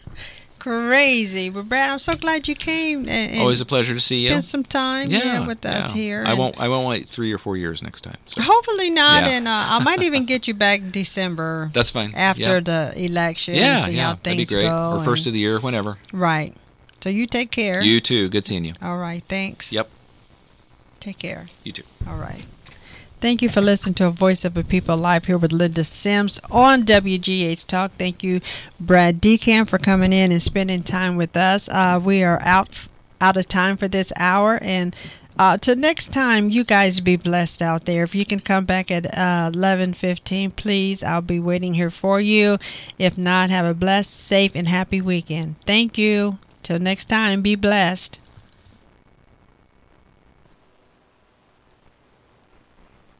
A: Crazy. But Brad, I'm so glad you came and, and
B: Always a pleasure to see you.
A: spend some time yeah, with us
B: yeah.
A: here.
B: I
A: and
B: won't. I won't wait three or four years next time. So.
A: Hopefully not,
B: Yeah.
A: and uh, I might even get you back December
B: That's fine.
A: after
B: yeah.
A: the election.
B: Yeah,
A: and see
B: yeah,
A: how
B: that'd be
A: things
B: great.
A: go.
B: Or first
A: and-
B: of the year, whenever.
A: right. So you take care.
B: You too. Good seeing you.
A: All right. Thanks.
B: Yep.
A: Take care.
B: You too.
A: All right. Thank you for listening to A Voice of a People live here with Linda Sims on W G H Talk. Thank you, Brad Decamp, for coming in and spending time with us. Uh, we are out out of time for this hour, and uh, till next time, you guys be blessed out there. If you can come back at uh, eleven fifteen, please. I'll be waiting here for you. If not, have a blessed, safe, and happy weekend. Thank you. Till next time, be blessed.